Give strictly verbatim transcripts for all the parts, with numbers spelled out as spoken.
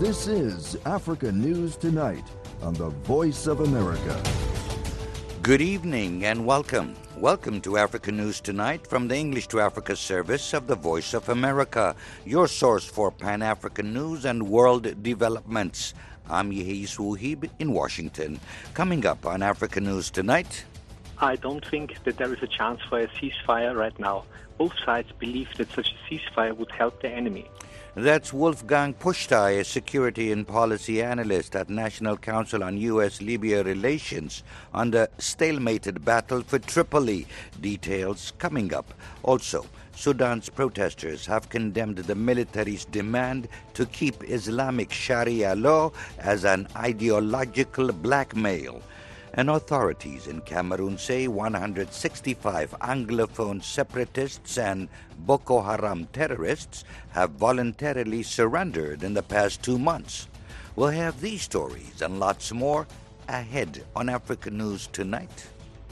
This is Africa News Tonight on the Voice of America. Good evening and welcome. Welcome to Africa News Tonight from the English to Africa service of the Voice of America, your source for Pan-African news and world developments. I'm Yehis Wuhib in Washington. Coming up on Africa News Tonight. I don't think that there is a chance for a ceasefire right now. Both sides believe that such a ceasefire would help the enemy. That's Wolfgang Pusztai, a security and policy analyst at National Council on U S Libya Relations, on the stalemated battle for Tripoli. Details coming up. Also, Sudan's protesters have condemned the military's demand to keep Islamic Sharia law as an ideological blackmail. And authorities in Cameroon say one hundred sixty-five Anglophone separatists and Boko Haram terrorists have voluntarily surrendered in the past two months. We'll have these stories and lots more ahead on Africa News Tonight.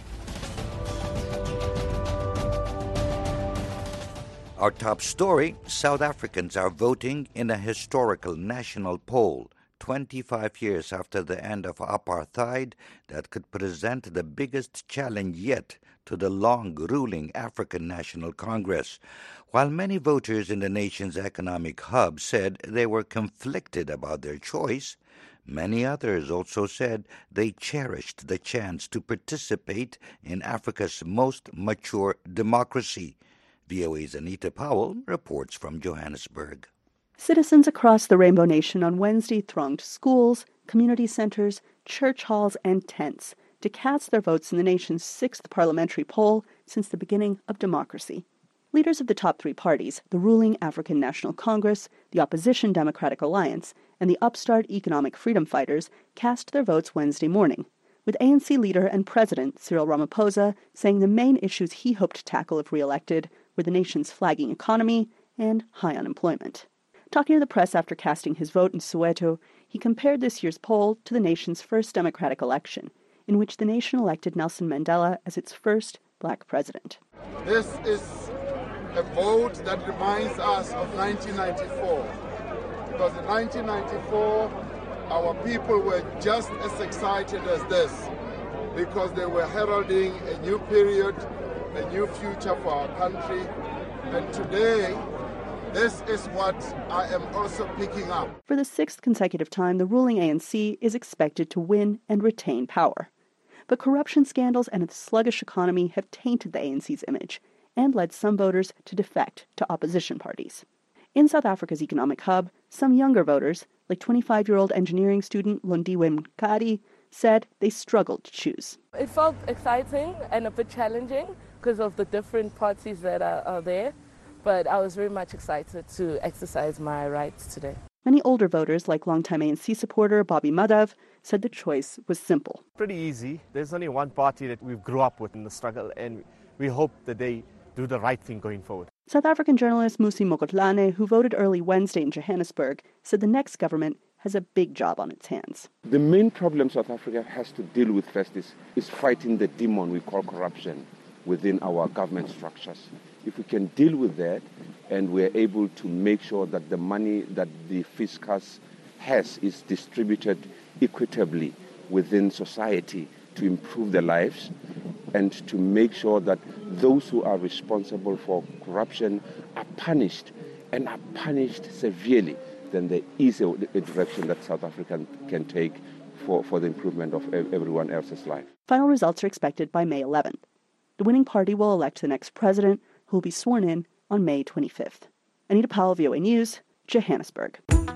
Our top story, South Africans are voting in a historical national poll. twenty-five years after the end of apartheid, that could present the biggest challenge yet to the long-ruling African National Congress. While many voters in the nation's economic hub said they were conflicted about their choice, many others also said they cherished the chance to participate in Africa's most mature democracy. V O A's Anita Powell reports from Johannesburg. Citizens across the Rainbow Nation on Wednesday thronged schools, community centers, church halls, and tents to cast their votes in the nation's sixth parliamentary poll since the beginning of democracy. Leaders of the top three parties, the ruling African National Congress, the opposition Democratic Alliance, and the upstart Economic Freedom Fighters, cast their votes Wednesday morning, with A N C leader and president Cyril Ramaphosa saying the main issues he hoped to tackle if re-elected were the nation's flagging economy and high unemployment. Talking to the press after casting his vote in Soweto, he compared this year's poll to the nation's first democratic election, in which the nation elected Nelson Mandela as its first black president. This is a vote that reminds us of nineteen ninety-four, because in nineteen ninety-four, our people were just as excited as this, because they were heralding a new period, a new future for our country, and today, this is what I am also picking up. For the sixth consecutive time, the ruling A N C is expected to win and retain power. But corruption scandals and a sluggish economy have tainted the A N C's image and led some voters to defect to opposition parties. In South Africa's economic hub, some younger voters, like twenty-five-year-old engineering student Londiwe Mkadi, said they struggled to choose. It felt exciting and a bit challenging because of the different parties that are, are there. But I was very much excited to exercise my rights today. Many older voters, like longtime A N C supporter Bobby Madhav, said the choice was simple. Pretty easy. There's only one party that we've grew up with in the struggle, and we hope that they do the right thing going forward. South African journalist Musi Mokotlane, who voted early Wednesday in Johannesburg, said the next government has a big job on its hands. The main problem South Africa has to deal with first is, is fighting the demon we call corruption within our government structures. If we can deal with that and we're able to make sure that the money that the fiscus has is distributed equitably within society to improve their lives and to make sure that those who are responsible for corruption are punished and are punished severely, then there is a, a direction that South Africa can take for, for the improvement of everyone else's life. Final results are expected by May eleventh. The winning party will elect the next president, who will be sworn in on May twenty-fifth. Anita Powell, V O A News, Johannesburg.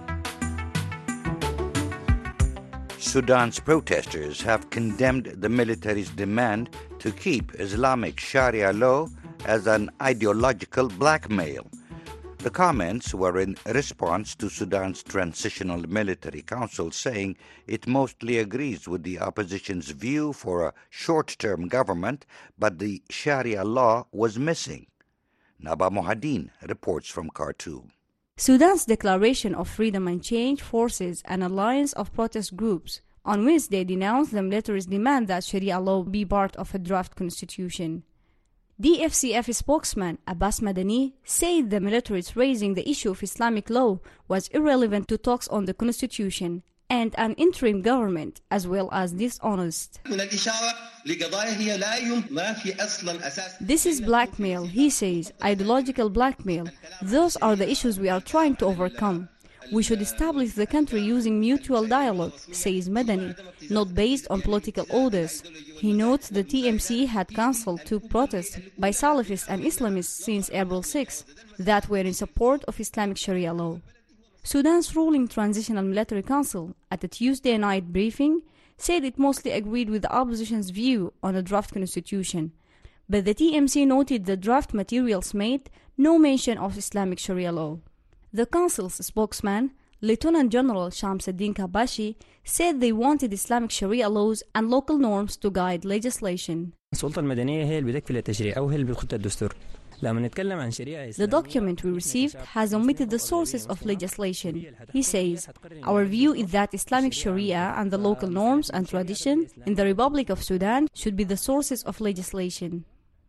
Sudan's protesters have condemned the military's demand to keep Islamic Sharia law as an ideological blackmail. The comments were in response to Sudan's Transitional Military Council saying it mostly agrees with the opposition's view for a short-term government, but the Sharia law was missing. Naba Mohadin reports from Khartoum. Sudan's Declaration of Freedom and Change forces an alliance of protest groups on Wednesday denounced the military's demand that Sharia law be part of a draft constitution. D F C F spokesman Abbas Madani said the military's raising the issue of Islamic law was irrelevant to talks on the constitution and an interim government, as well as dishonest. This is blackmail, he says, ideological blackmail. Those are the issues we are trying to overcome. We should establish the country using mutual dialogue, says Madani, not based on political orders. He notes the T M C had cancelled two protests by Salafists and Islamists since April sixth that were in support of Islamic Sharia law. Sudan's ruling Transitional Military Council, at a Tuesday night briefing, said it mostly agreed with the opposition's view on a draft constitution. But the T M C noted the draft materials made no mention of Islamic Sharia law. The council's spokesman, Lieutenant General Shamsuddin Kabashi, said they wanted Islamic Sharia laws and local norms to guide legislation. السلطة المدنية هي اللي بتكفل التشريع أو هي اللي بتخط الدستور. The document we received has omitted the sources of legislation. He says, our view is that Islamic Sharia and the local norms and tradition in the Republic of Sudan should be the sources of legislation.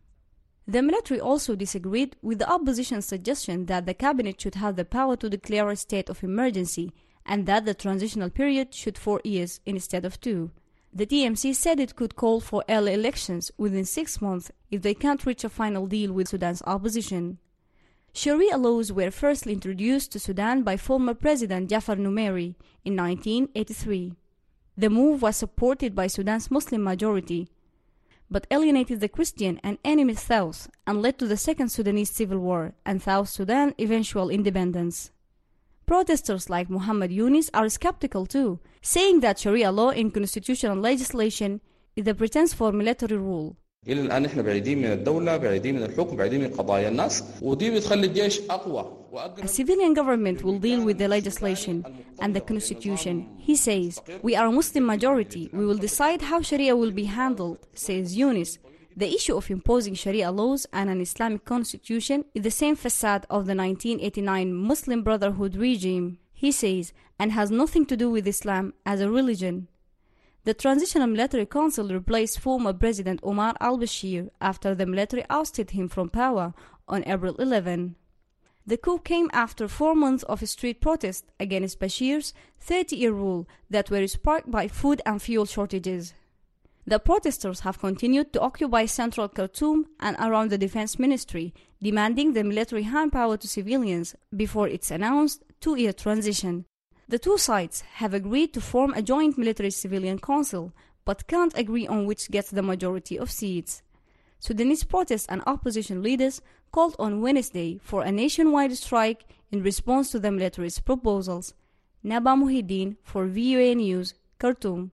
The military also disagreed with the opposition's suggestion that the cabinet should have the power to declare a state of emergency and that the transitional period should four years instead of two. The T M C said it could call for early elections within six months if they can't reach a final deal with Sudan's opposition. Sharia laws were first introduced to Sudan by former President Jafar Numeri in nineteen eighty-three. The move was supported by Sudan's Muslim majority, but alienated the Christian and enemy South and led to the Second Sudanese Civil War and South Sudan's eventual independence. Protesters like Muhammad Yunus are skeptical too, saying that Sharia law in constitutional legislation is a pretense for military rule. إلى الآن إحنا بعيدين من الدولة، بعيدين من الحكم، بعيدين من قضايا الناس، ودي بتخلي الجيش أقوى. A civilian government will deal with the legislation and the constitution. He says, we are a Muslim majority. We will decide how Sharia will be handled, says Yunus. The issue of imposing Sharia laws and an Islamic constitution is the same facade of the nineteen eighty-nine Muslim Brotherhood regime, he says, and has nothing to do with Islam as a religion. The Transitional Military Council replaced former President Omar al-Bashir after the military ousted him from power on April eleventh. The coup came after four months of street protests against Bashir's thirty-year rule that were sparked by food and fuel shortages. The protesters have continued to occupy central Khartoum and around the defense ministry, demanding the military hand power to civilians before its announced two-year transition. The two sides have agreed to form a joint military-civilian council, but can't agree on which gets the majority of seats. Sudanese protest and opposition leaders called on Wednesday for a nationwide strike in response to the military's proposals. Naba Muhyiddin for V O A News, Khartoum.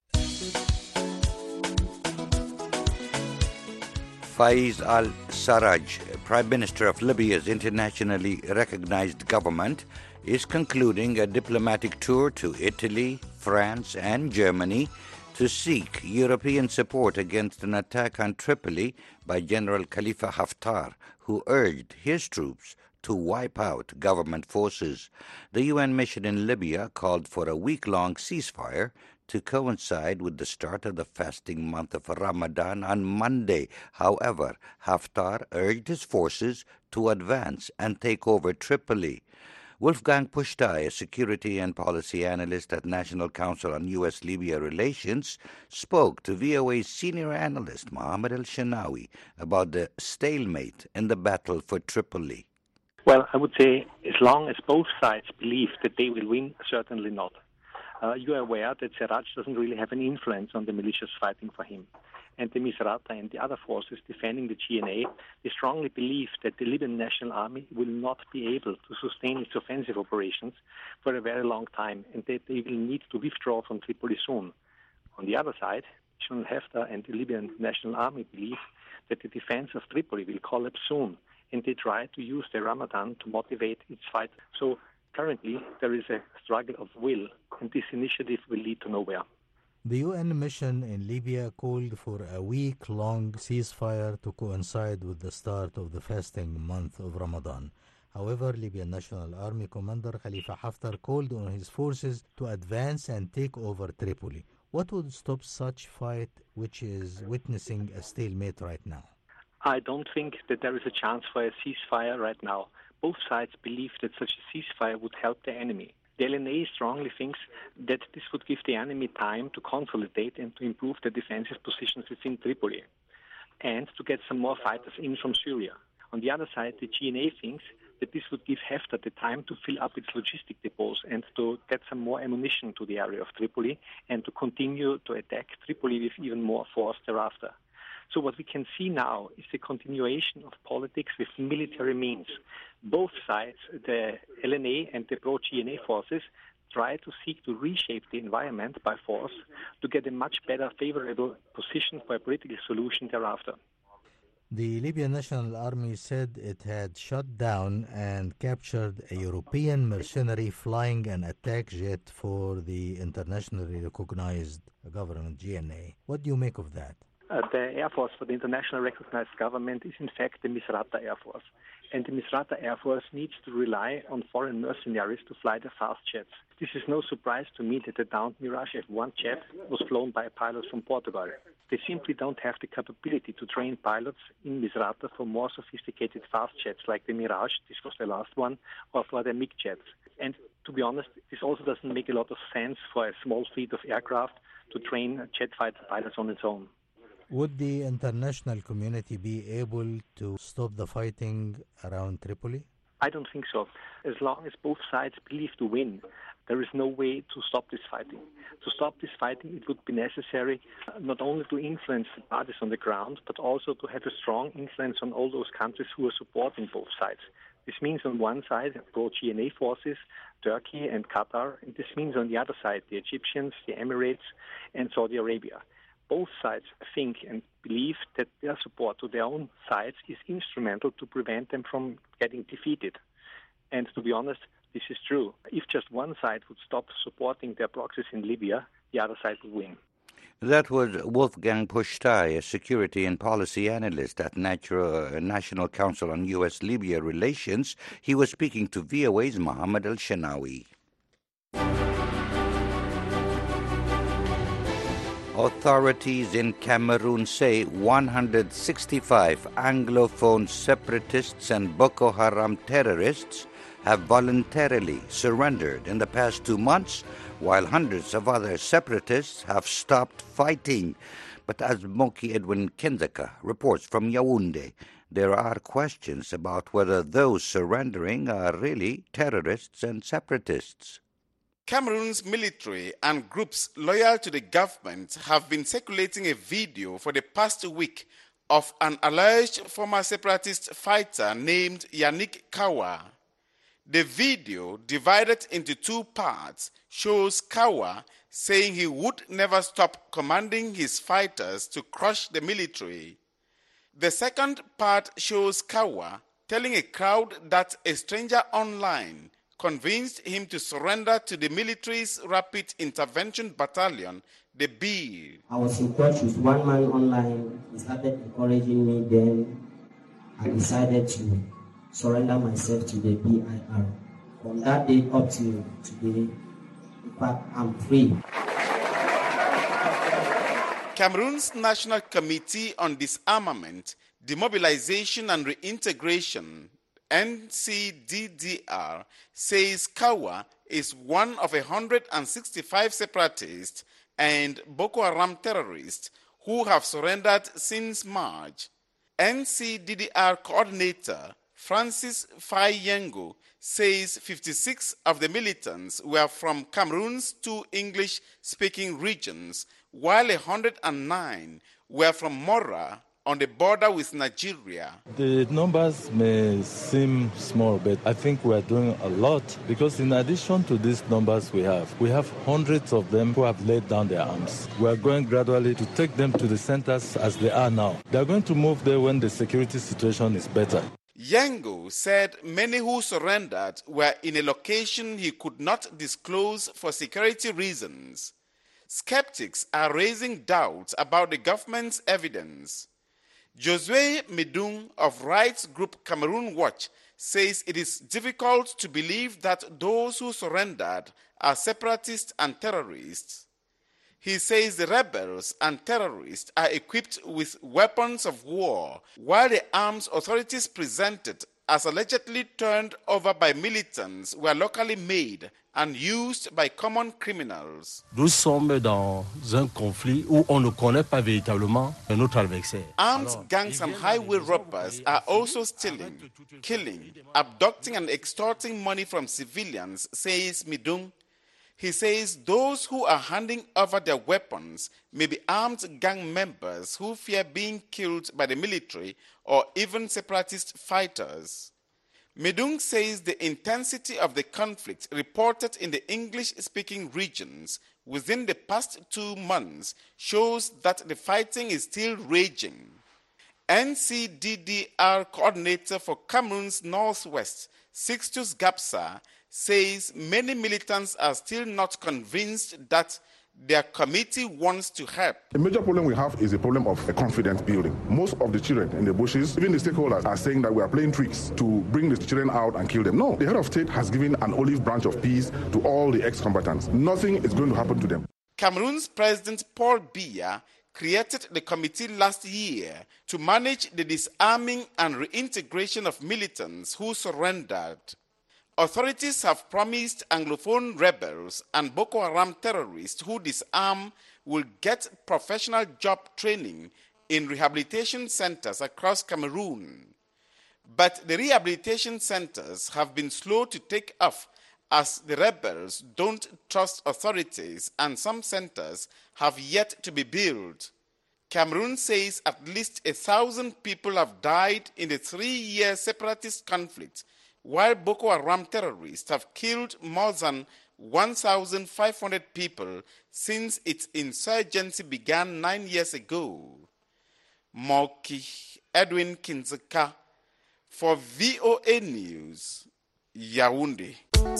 Faiz al-Sarraj, Prime Minister of Libya's internationally recognized government, is concluding a diplomatic tour to Italy, France, and Germany to seek European support against an attack on Tripoli by General Khalifa Haftar, who urged his troops to wipe out government forces. The U N mission in Libya called for a week-long ceasefire to coincide with the start of the fasting month of Ramadan on Monday. However, Haftar urged his forces to advance and take over Tripoli. Wolfgang Pushtai, a security and policy analyst at National Council on U S Libya Relations, spoke to V O A's senior analyst Mohammed El-Shanawi about the stalemate in the battle for Tripoli. Well, I would say as long as both sides believe that they will win, certainly not. Uh, you are aware that Sarraj doesn't really have an influence on the militias fighting for him. And the Misrata and the other forces defending the G N A, they strongly believe that the Libyan National Army will not be able to sustain its offensive operations for a very long time, and that they will need to withdraw from Tripoli soon. On the other side, General Haftar and the Libyan National Army believe that the defense of Tripoli will collapse soon, and they try to use the Ramadan to motivate its fight. So currently, there is a struggle of will, and this initiative will lead to nowhere. The U N mission in Libya called for a week-long ceasefire to coincide with the start of the fasting month of Ramadan. However, Libyan National Army Commander Khalifa Haftar called on his forces to advance and take over Tripoli. What would stop such fight, which is witnessing a stalemate right now? I don't think that there is a chance for a ceasefire right now. Both sides believe that such a ceasefire would help the enemy. The L N A strongly thinks that this would give the enemy time to consolidate and to improve their defensive positions within Tripoli and to get some more fighters in from Syria. On the other side, the G N A thinks that this would give Haftar the time to fill up its logistic depots and to get some more ammunition to the area of Tripoli and to continue to attack Tripoli with even more force thereafter. So what we can see now is a continuation of politics with military means. Both sides, the L N A and the pro-G N A forces, try to seek to reshape the environment by force to get a much better favorable position for a political solution thereafter. The Libyan National Army said it had shot down and captured a European mercenary flying an attack jet for the internationally recognized government, G N A. What do you make of that? Uh, the Air Force for the internationally recognized government is in fact the Misrata Air Force. And the Misrata Air Force needs to rely on foreign mercenaries to fly the fast jets. This is no surprise to me that the downed Mirage F one jet was flown by a pilot from Portugal. They simply don't have the capability to train pilots in Misrata for more sophisticated fast jets like the Mirage, this was the last one, or for the MiG jets. And to be honest, this also doesn't make a lot of sense for a small fleet of aircraft to train jet fighter pilots on its own. Would the international community be able to stop the fighting around Tripoli? I don't think so. As long as both sides believe to win, there is no way to stop this fighting. To stop this fighting, it would be necessary not only to influence the parties on the ground, but also to have a strong influence on all those countries who are supporting both sides. This means on one side, pro-G N A forces, Turkey and Qatar, and this means on the other side, the Egyptians, the Emirates, and Saudi Arabia. Both sides think and believe that their support to their own sides is instrumental to prevent them from getting defeated. And to be honest, this is true. If just one side would stop supporting their proxies in Libya, the other side would win. That was Wolfgang Pusztai, a security and policy analyst at Natural, uh, National Council on U S Libya Relations. He was speaking to V O A's Mohammed Al-Shanawi. Authorities in Cameroon say one hundred sixty-five Anglophone separatists and Boko Haram terrorists have voluntarily surrendered in the past two months, while hundreds of other separatists have stopped fighting. But as Moki Edwin Kenzaka reports from Yaoundé, there are questions about whether those surrendering are really terrorists and separatists. Cameroon's military and groups loyal to the government have been circulating a video for the past week of an alleged former separatist fighter named Yannick Kawa. The video, divided into two parts, shows Kawa saying he would never stop commanding his fighters to crush the military. The second part shows Kawa telling a crowd that a stranger online convinced him to surrender to the military's Rapid Intervention Battalion, the B I R. I was in touch with one man online. He started encouraging me. Then I decided to surrender myself to the B I R. From that day up to today, in fact, I'm free. Cameroon's National Committee on Disarmament, Demobilization and Reintegration, N C D D R, says Kawa is one of one hundred sixty-five separatists and Boko Haram terrorists who have surrendered since March. N C D D R coordinator Francis Fayengo says fifty-six of the militants were from Cameroon's two English-speaking regions, while one hundred nine were from Mora, on the border with Nigeria. The numbers may seem small, but I think we are doing a lot because in addition to these numbers we have, we have hundreds of them who have laid down their arms. We are going gradually to take them to the centers as they are now. They are going to move there when the security situation is better. Yango said many who surrendered were in a location he could not disclose for security reasons. Skeptics are raising doubts about the government's evidence. Josue Medung of rights group Cameroon Watch says it is difficult to believe that those who surrendered are separatists and terrorists. He says the rebels and terrorists are equipped with weapons of war, while the arms authorities presented as allegedly turned over by militants were locally made and used by common criminals. Nous sommes dans un conflit où on ne connaît pas véritablement notre adversaire. Armed gangs and highway robbers are also stealing, killing, abducting and extorting money from civilians, says Midung. He says those who are handing over their weapons may be armed gang members who fear being killed by the military or even separatist fighters. Midung says the intensity of the conflict reported in the English-speaking regions within the past two months shows that the fighting is still raging. N C D D R coordinator for Cameroon's Northwest, Sixtus Gapsa, says many militants are still not convinced that their committee wants to help. The major problem we have is a problem of a confidence building. Most of the children in the bushes, even the stakeholders, are saying that we are playing tricks to bring the children out and kill them. No, the head of state has given an olive branch of peace to all the ex-combatants. Nothing is going to happen to them. Cameroon's President Paul Biya created the committee last year to manage the disarming and reintegration of militants who surrendered. Authorities have promised Anglophone rebels and Boko Haram terrorists who disarm will get professional job training in rehabilitation centers across Cameroon. But the rehabilitation centers have been slow to take off as the rebels don't trust authorities and some centers have yet to be built. Cameroon says at least a thousand people have died in the three-year separatist conflict, while Boko Haram terrorists have killed more than one thousand five hundred people since its insurgency began nine years ago. Moki Edwin Kinzeka for V O A News, Yaoundé.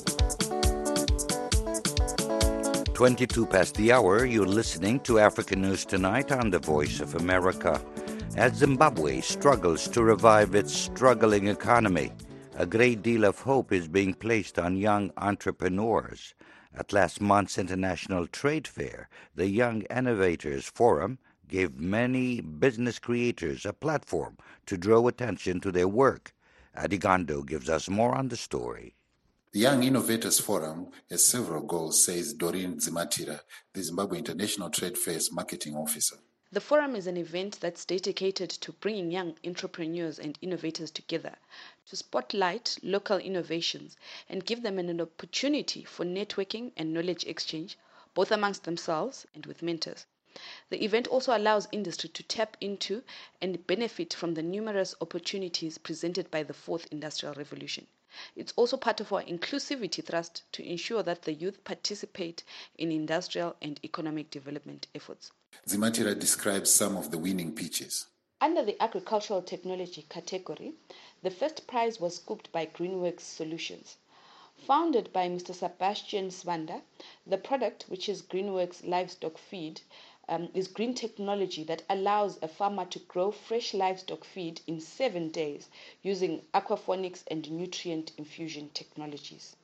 twenty-two past the hour, you're listening to African News Tonight on the Voice of America. As Zimbabwe struggles to revive its struggling economy, a great deal of hope is being placed on young entrepreneurs. At last month's International Trade Fair, the Young Innovators Forum gave many business creators a platform to draw attention to their work. Adigando gives us more on the story. The Young Innovators Forum has several goals, says Doreen Zimatira, the Zimbabwe International Trade Fair's marketing officer. The forum is an event that's dedicated to bringing young entrepreneurs and innovators together to spotlight local innovations and give them an opportunity for networking and knowledge exchange, both amongst themselves and with mentors. The event also allows industry to tap into and benefit from the numerous opportunities presented by the fourth industrial revolution. It's also part of our inclusivity thrust to ensure that the youth participate in industrial and economic development efforts. Zimatira describes some of the winning pitches. Under the agricultural technology category, the first prize was scooped by Greenworks Solutions. Founded by Mister Sebastian Svanda, the product, which is Greenworks livestock feed, um, is green technology that allows a farmer to grow fresh livestock feed in seven days using aquaponics and nutrient infusion technologies.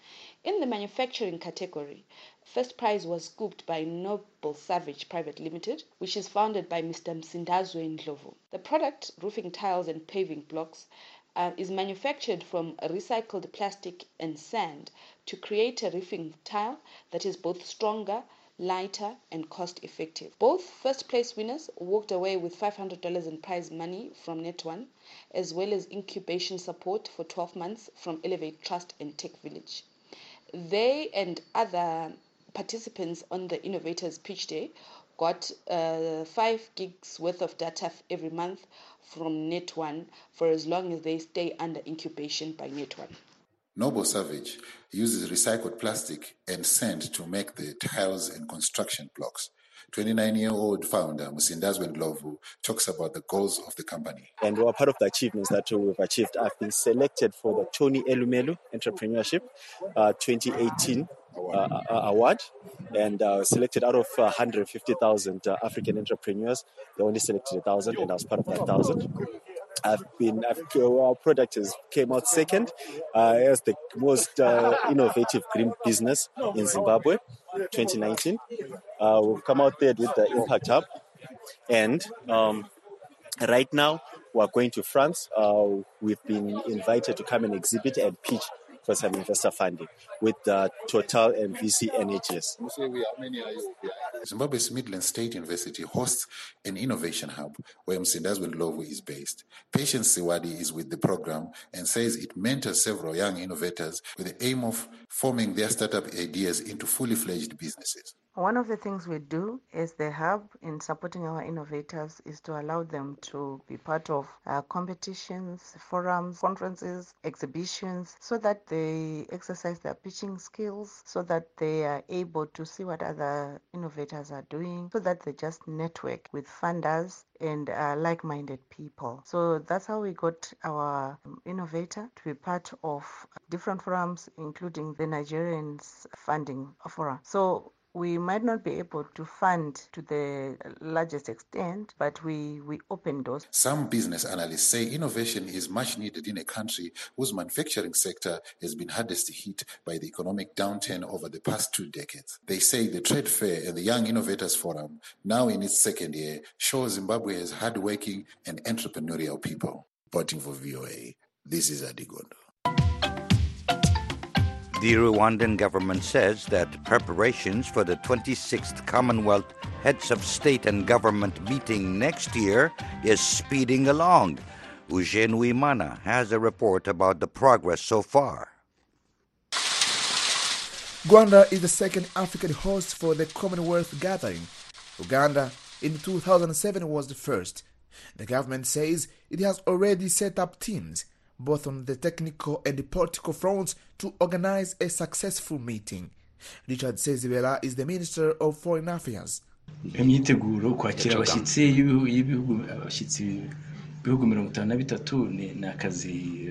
In the manufacturing category, first prize was scooped by Noble Savage Private Limited, which is founded by Mister Msindazwe Ndlovu. The product, roofing tiles and paving blocks, uh, is manufactured from recycled plastic and sand to create a roofing tile that is both stronger, lighter, and cost-effective. Both first-place winners walked away with five hundred dollars in prize money from NetOne, as well as incubation support for twelve months from Elevate Trust and Tech Village. They and other participants on the Innovators Pitch Day got uh, five gigs worth of data every month from NetOne for as long as they stay under incubation by NetOne. Noble Savage uses recycled plastic and sand to make the tiles and construction blocks. twenty-nine-year-old founder Msindazwe Ndlovu talks about the goals of the company. And we're part of the achievements that we've achieved. I've been selected for the Tony Elumelu Entrepreneurship uh, twenty eighteen uh, award, and uh, selected out of uh, one hundred fifty thousand uh, African entrepreneurs. They only selected one thousand, and I was part of that one thousand. I've been, I've, our product is, came out second uh, as the most uh, innovative green business in Zimbabwe, twenty nineteen. Uh, we've come out there with the Impact Hub, and um, right now we're going to France. Uh, we've been invited to come and exhibit and pitch for some investor funding with uh, Total and V C N H S. Zimbabwe's Midland State University hosts an innovation hub where Msindazwe Ndlovu is based. Patience Siwadi is with the program and says it mentors several young innovators with the aim of forming their startup ideas into fully fledged businesses. One of the things we do as the hub in supporting our innovators is to allow them to be part of uh, competitions, forums, conferences, exhibitions, so that they exercise their pitching skills, so that they are able to see what other innovators are doing, so that they just network with funders and uh, like-minded people. So that's how we got our um, innovator to be part of different forums, including the Nigerians funding forum. So we might not be able to fund to the largest extent, but we, we open doors. Some business analysts say innovation is much needed in a country whose manufacturing sector has been hardest hit by the economic downturn over the past two decades. They say the trade fair and the Young Innovators Forum, now in its second year, shows Zimbabwe as hardworking and entrepreneurial people. Reporting for V O A, this is Adigondo. The Rwandan government says that preparations for the twenty-sixth Commonwealth Heads of State and Government meeting next year is speeding along. Eugene Uimana has a report about the progress so far. Rwanda is the second African host for the Commonwealth gathering. Uganda in two thousand seven was the first. The government says it has already set up teams both on the technical and the political fronts, to organize a successful meeting. Richard Sezibera is the Minister of Foreign Affairs. imyiteguro kwakira abashyitsi y'ibihugu abashyitsi bihugu mirongo itanu na bitatu ni akazi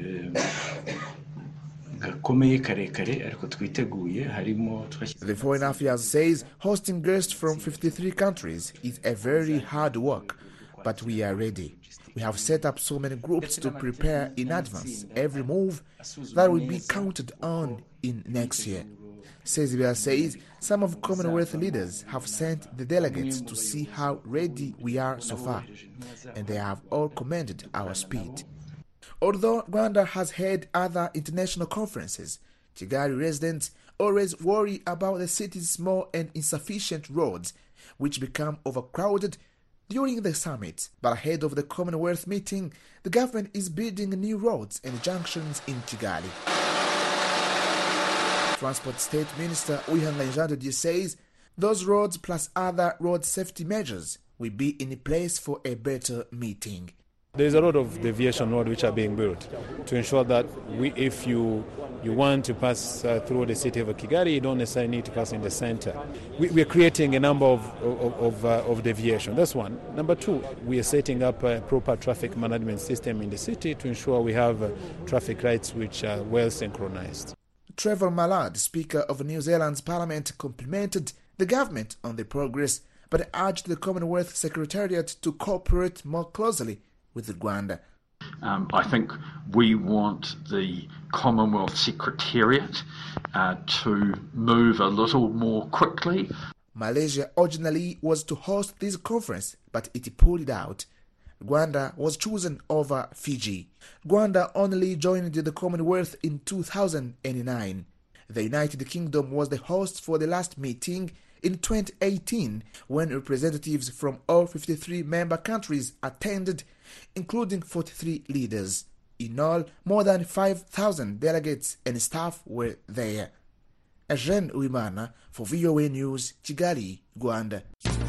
gakomeye karekare ariko twiteguye harimo. The Foreign Affairs says hosting guests from fifty-three countries is a very hard work, but we are ready. We have set up so many groups to prepare in advance every move that will be counted on in next year. Sezibera says some of Commonwealth leaders have sent the delegates to see how ready we are so far, and they have all commended our speed. Although Rwanda has had other international conferences, Kigali residents always worry about the city's small and insufficient roads, which become overcrowded during the summit. But ahead of the Commonwealth meeting, the government is building new roads and junctions in Kigali. Transport State Minister Uihanga Njadodi says those roads plus other road safety measures will be in place for a better meeting. There is a lot of deviation roads which are being built to ensure that we, if you you want to pass uh, through the city of Kigali, you don't necessarily need to pass in the center. We, we are creating a number of of, of, uh, of deviation. That's one. Number two, we are setting up a proper traffic management system in the city to ensure we have uh, traffic lights which are well synchronized. Trevor Mallard, Speaker of New Zealand's Parliament, complimented the government on the progress, but urged the Commonwealth Secretariat to cooperate more closely with Rwanda. Um, I think we want the Commonwealth Secretariat uh, to move a little more quickly. Malaysia originally was to host this conference, but it pulled out. Rwanda was chosen over Fiji. Rwanda only joined the Commonwealth in two thousand nine. The United Kingdom was the host for the last meeting in twenty eighteen, when representatives from all fifty-three member countries attended, including forty-three leaders. In all, more than five thousand delegates and staff were there. Eugene Uimana for V O A News, Kigali, Rwanda.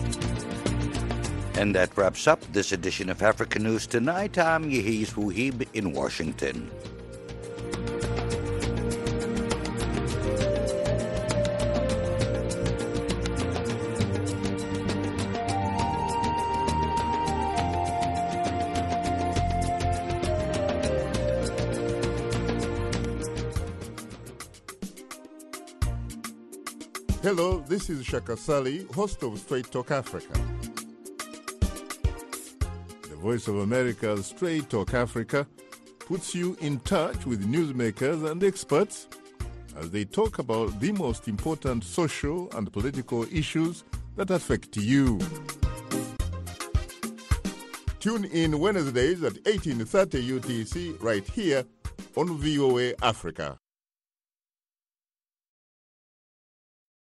And that wraps up this edition of Africa News Tonight. I'm Yehiz Wuhib in Washington. Hello, this is Shaka Sali, host of Straight Talk Africa. The Voice of America's Straight Talk Africa puts you in touch with newsmakers and experts as they talk about the most important social and political issues that affect you. Tune in Wednesdays at eighteen thirty U T C right here on V O A Africa.